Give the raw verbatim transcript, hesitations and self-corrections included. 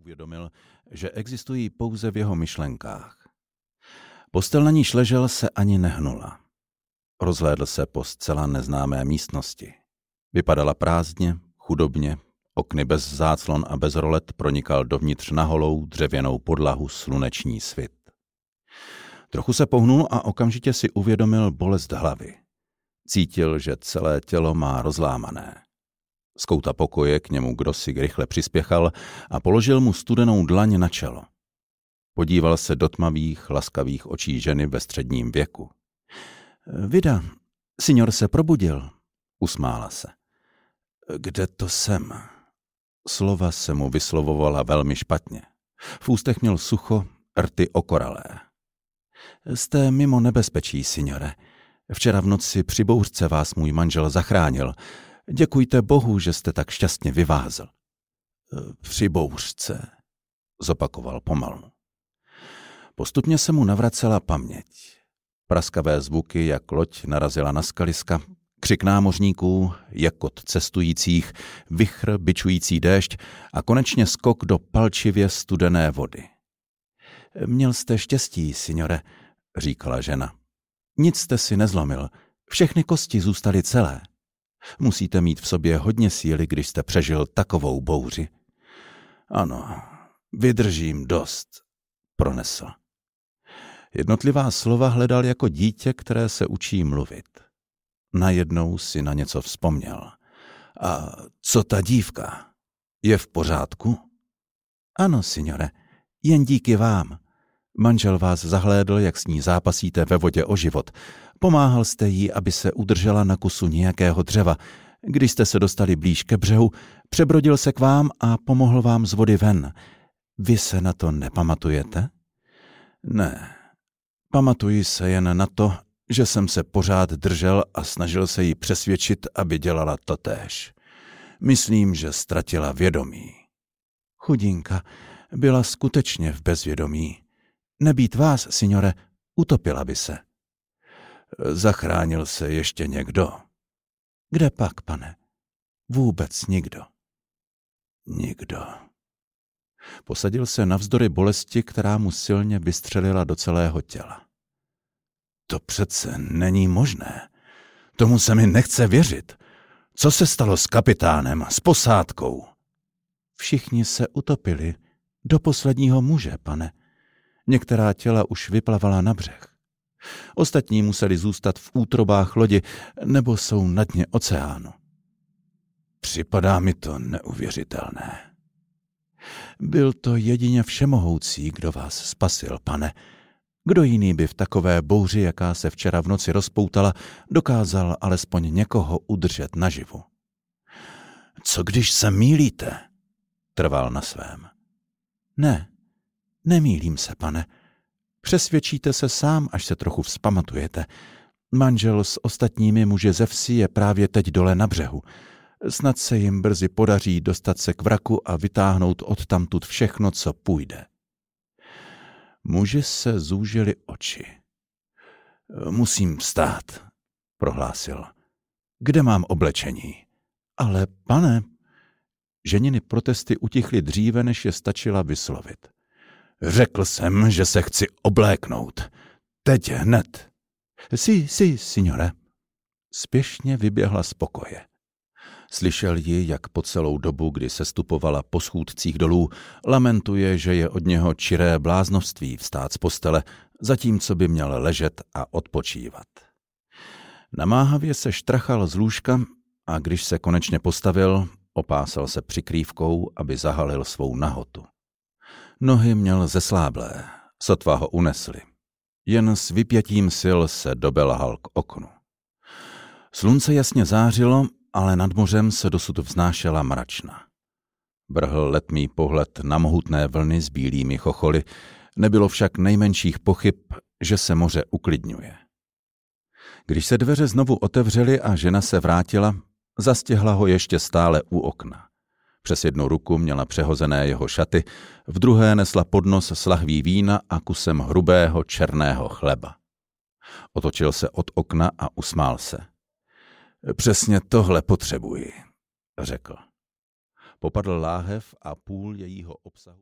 uvědomil, že existují pouze v jeho myšlenkách. Postel, na níž ležel, se ani nehnula. Rozhlédl se po zcela neznámé místnosti. Vypadala prázdně, chudobně, okny bez záclon a bez rolet pronikal dovnitř na holou dřevěnou podlahu sluneční svit. Trochu se pohnul a okamžitě si uvědomil bolest hlavy. Cítil, že celé tělo má rozlámané. Z kouta pokoje k němu kdosi rychle přispěchal a položil mu studenou dlaň na čelo. Podíval se do tmavých, laskavých očí ženy ve středním věku. Vida, signor se probudil, usmála se. Kde to jsem? Slova se mu vyslovovala velmi špatně. V ústech měl sucho, rty okoralé. Jste mimo nebezpečí, signore. Včera v noci při bouřce vás můj manžel zachránil. Děkujte Bohu, že jste tak šťastně vyvázl. Při bouřce, zopakoval pomalu. Postupně se mu navracela paměť. Praskavé zvuky, jak loď narazila na skaliska, křik námořníků, jakot cestujících, vichr, bičující déšť a konečně skok do palčivě studené vody. Měl jste štěstí, signore, říkala žena. Nic jste si nezlomil, všechny kosti zůstaly celé. Musíte mít v sobě hodně síly, když jste přežil takovou bouři. Ano, vydržím dost, pronesl. Jednotlivá slova hledal jako dítě, které se učí mluvit. Najednou si na něco vzpomněl. A co ta dívka? Je v pořádku? Ano, signore, jen díky vám. Manžel vás zahlédl, jak s ní zápasíte ve vodě o život. Pomáhal jste jí, aby se udržela na kusu nějakého dřeva. Když jste se dostali blíž ke břehu, přebrodil se k vám a pomohl vám z vody ven. Vy se na to nepamatujete? Ne, pamatuji se jen na to, že jsem se pořád držel a snažil se jí přesvědčit, aby dělala totéž. Myslím, že ztratila vědomí. Chudinka, byla skutečně v bezvědomí. Nebýt vás, signore, utopila by se. Zachránil se ještě někdo? Kde pak, pane? Vůbec nikdo. Nikdo. Posadil se navzdory bolesti, která mu silně vystřelila do celého těla. To přece není možné. Tomu se mi nechce věřit. Co se stalo s kapitánem, s posádkou? Všichni se utopili. Do posledního muže, pane. Některá těla už vyplavala na břeh. Ostatní museli zůstat v útrobách lodi nebo jsou na dně oceánu. Připadá mi to neuvěřitelné. Byl to jedině všemohoucí, kdo vás spasil, pane. Kdo jiný by v takové bouři, jaká se včera v noci rozpoutala, dokázal alespoň někoho udržet naživu? Co když se mýlíte? Trval na svém. Ne, nemýlím se, pane. Přesvědčíte se sám, až se trochu vzpamatujete. Manžel s ostatními muži ze vsi je právě teď dole na břehu. Snad se jim brzy podaří dostat se k vraku a vytáhnout odtamtud všechno, co půjde. Muži se zúžili oči. Musím vstát, prohlásil. Kde mám oblečení? Ale pane, ženiny protesty utichly dříve, než je stačila vyslovit. Řekl jsem, že se chci obléknout. Teď hned. Si, si, signore. Spěšně vyběhla z pokoje. Slyšel ji, jak po celou dobu, kdy sestupovala po schůdcích dolů, lamentuje, že je od něho čiré bláznovství vstát z postele, zatímco by měl ležet a odpočívat. Namáhavě se štrachal z lůžka a když se konečně postavil, opásal se přikrývkou, aby zahalil svou nahotu. Nohy měl zesláblé, sotva ho unesli. Jen s vypětím sil se dobelhal k oknu. Slunce jasně zářilo, ale nad mořem se dosud vznášela mračna. Vrhl letmý pohled na mohutné vlny s bílými chocholy, nebylo však nejmenších pochyb, že se moře uklidňuje. Když se dveře znovu otevřely a žena se vrátila, zastěhla ho ještě stále u okna. Přes jednu ruku měla přehozené jeho šaty, v druhé nesla podnos s lahví vína a kusem hrubého černého chleba. Otočil se od okna a usmál se. Přesně tohle potřebuji, řekl. Popadl láhev a půl jejího obsahu